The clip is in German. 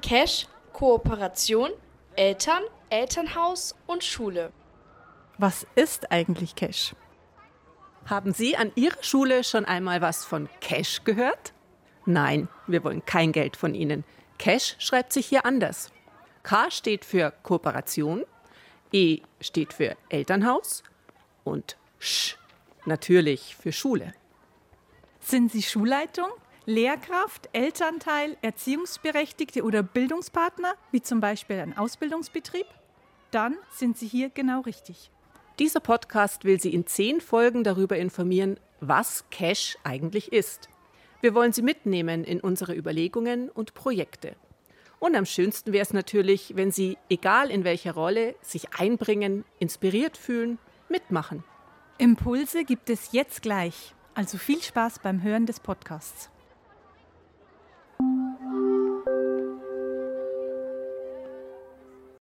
Cash, Kooperation, Eltern, Elternhaus und Schule. Was ist eigentlich Cash? Haben Sie an Ihrer Schule schon einmal was von Cash gehört? Nein, wir wollen kein Geld von Ihnen. Cash schreibt sich hier anders. K steht für Kooperation, E steht für Elternhaus und Sch natürlich für Schule. Sind Sie Schulleitung, Lehrkraft, Elternteil, Erziehungsberechtigte oder Bildungspartner, wie zum Beispiel ein Ausbildungsbetrieb? Dann sind Sie hier genau richtig. Dieser Podcast will Sie in 10 Folgen darüber informieren, was Cash eigentlich ist. Wir wollen Sie mitnehmen in unsere Überlegungen und Projekte. Und am schönsten wäre es natürlich, wenn Sie, egal in welcher Rolle, sich einbringen, inspiriert fühlen, mitmachen. Impulse gibt es jetzt gleich. Also viel Spaß beim Hören des Podcasts.